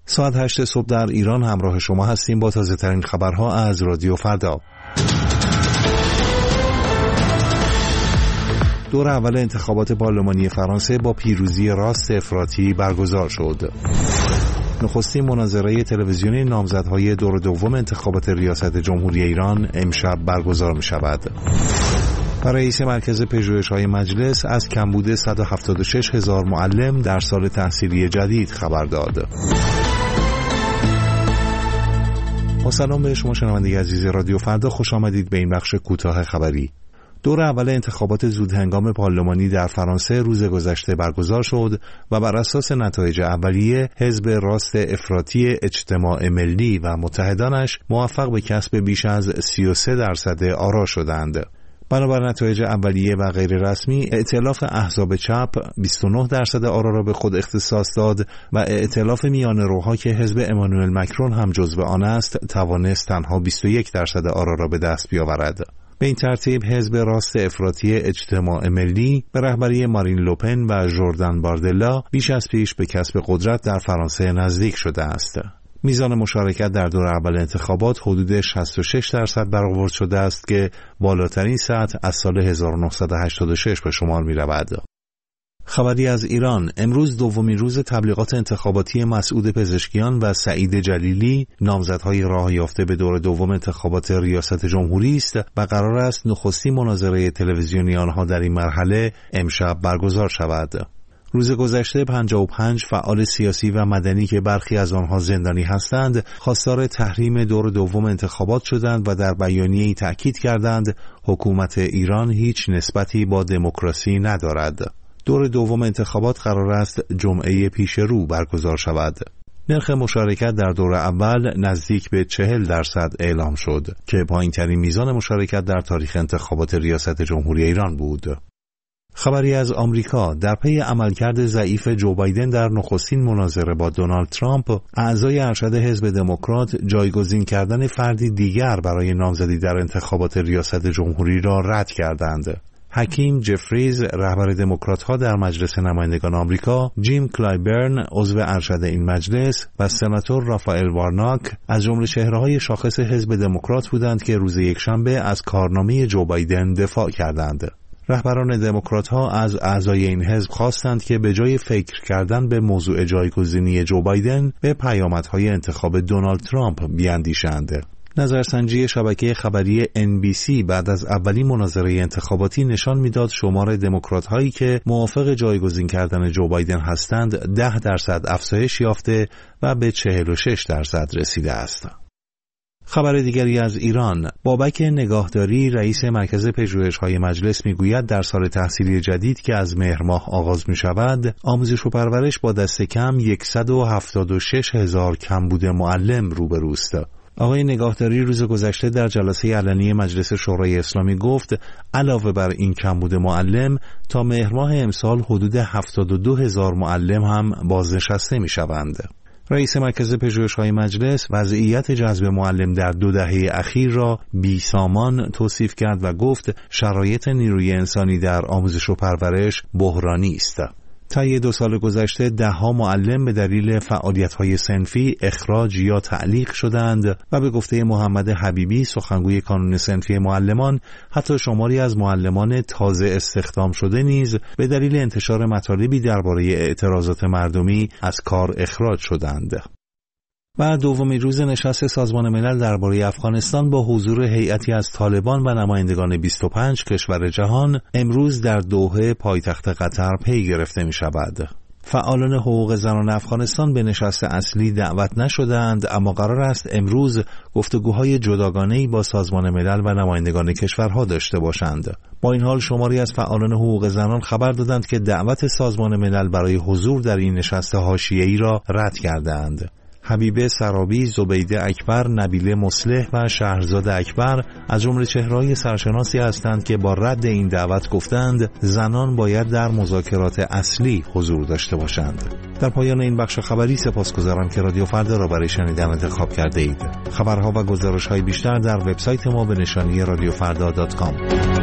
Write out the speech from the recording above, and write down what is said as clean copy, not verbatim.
ساعت 8 صبح در ایران همراه شما هستیم با تازه ترین خبرها از رادیو فردا. دور اول انتخابات پارلمانی فرانسه با پیروزی راست افراطی برگزار شد. نخستین مناظره تلویزیونی نامزدهای دور دوم انتخابات ریاست جمهوری ایران امشب برگزار می شود. رئیس مرکز پژوهش‌های مجلس از کمبود 176,000 معلم در سال تحصیلی جدید خبر داد. با سلام به شما شنونده عزیز رادیو فردا، خوش آمدید به این بخش کوتاه خبری. دور اول انتخابات زودهنگام پارلمانی در فرانسه روز گذشته برگزار شد و بر اساس نتایج اولیه حزب راست افراطی اجتماع ملی و متحدانش موفق به کسب بیش از 33% آرا شدند. بنابر نتایج اولیه و غیر رسمی، ائتلاف احزاب چپ 29% آرا را به خود اختصاص داد و ائتلاف میانه روها که حزب امانوئل مکرون هم جزو آن است توانست تنها 21% آرا را به دست بیاورد. به این ترتیب حزب راست افراطی اجتماع ملی به رهبری مارین لوپن و ژوردن باردلا بیش از پیش به کسب قدرت در فرانسه نزدیک شده است. میزان مشارکت در دور اول انتخابات حدود 66% برآورد شده است که بالاترین سطح از سال 1986 به شمار می رود. خبری از ایران: امروز دومین روز تبلیغات انتخاباتی مسعود پزشکیان و سعید جلیلی، نامزدهای راه یافته به دور دوم انتخابات ریاست جمهوری است و قرار است نخستین مناظره تلویزیونی آنها در این مرحله امشب برگزار شود. روز گذشته 55 فعال سیاسی و مدنی که برخی از آنها زندانی هستند، خواستار تحریم دور دوم انتخابات شدند و در بیانیه‌ای تأکید کردند حکومت ایران هیچ نسبتی با دموکراسی ندارد. دور دوم انتخابات قرار است جمعه پیش رو برگزار شود. نرخ مشارکت در دور اول نزدیک به 40% اعلام شد که پایین‌ترین میزان مشارکت در تاریخ انتخابات ریاست جمهوری ایران بود. خبری از آمریکا: در پی عملکرد ضعیف جو بایدن در نخستین مناظره با دونالد ترامپ، اعضای ارشد حزب دموکرات جایگزین کردن فردی دیگر برای نامزدی در انتخابات ریاست جمهوری را رد کردند. حکیم جفریز، رهبر دموکرات‌ها در مجلس نمایندگان آمریکا، جیم کلایبرن، عضو ارشد این مجلس، و سناتور رافائل وارناک از جمله چهره‌های شاخص حزب دموکرات بودند که روز یکشنبه از کارنامه جو بایدن دفاع کردند. رهبران دموکرات‌ها از اعضای این حزب خواستند که به جای فکر کردن به موضوع جایگزینی جو بایدن، به پیامدهای انتخاب دونالد ترامپ بیاندیشند. نظرسنجی شبکه خبری NBC بعد از اولین مناظره انتخاباتی نشان میداد شمار دموکرات‌هایی که موافق جایگزین کردن جو بایدن هستند 10% افزایش یافته و به 46% رسیده است. خبر دیگری از ایران: بابک نگاهداری، رئیس مرکز پژوهش‌های مجلس، میگوید در سال تحصیلی جدید که از مهر ماه آغاز می‌شود، آموزش و پرورش با دست کم 176,000 کمبود معلم روبروست. آقای نگاهداری روز گذشته در جلسه علنی مجلس شورای اسلامی گفت علاوه بر این کمبود معلم، تا مهر ماه امسال حدود 72,000 معلم هم بازنشسته می‌شوند. رئیس مرکز پژوهش‌های مجلس وضعیت جذب معلم در 2 دهه اخیر را بیسامان توصیف کرد و گفت شرایط نیروی انسانی در آموزش و پرورش بحرانی است. طی 2 سال گذشته 10 معلم به دلیل فعالیت‌های صنفی اخراج یا تعلیق شدند و به گفته محمد حبیبی، سخنگوی کانون صنفی معلمان، حتی شماری از معلمان تازه استخدام شده نیز به دلیل انتشار مطالبی درباره اعتراضات مردمی از کار اخراج شدند. و دومین روز نشست سازمان ملل درباره افغانستان با حضور هیئتی از طالبان و نمایندگان 25 کشور جهان امروز در دوحه پایتخت قطر پی گرفته می شود. فعالان حقوق زنان افغانستان به نشست اصلی دعوت نشدند، اما قرار است امروز گفتگوهای جداگانه‌ای با سازمان ملل و نمایندگان کشورها داشته باشند. با این حال شماری از فعالان حقوق زنان خبر دادند که دعوت سازمان ملل برای حضور در این نشست حاشیه‌ای را رد کردند. حبیبه سرابی، زبیده اکبر، نبیله مصلح و شهرزاد اکبر از جمله چهره‌های سرشناسی هستند که با رد این دعوت گفتند زنان باید در مذاکرات اصلی حضور داشته باشند. در پایان این بخش خبری سپاسگزارم که رادیو فردا را برای شنیدن انتخاب کرده اید. خبرها و گزارش‌های بیشتر در وبسایت ما به نشانی radiofrda.com.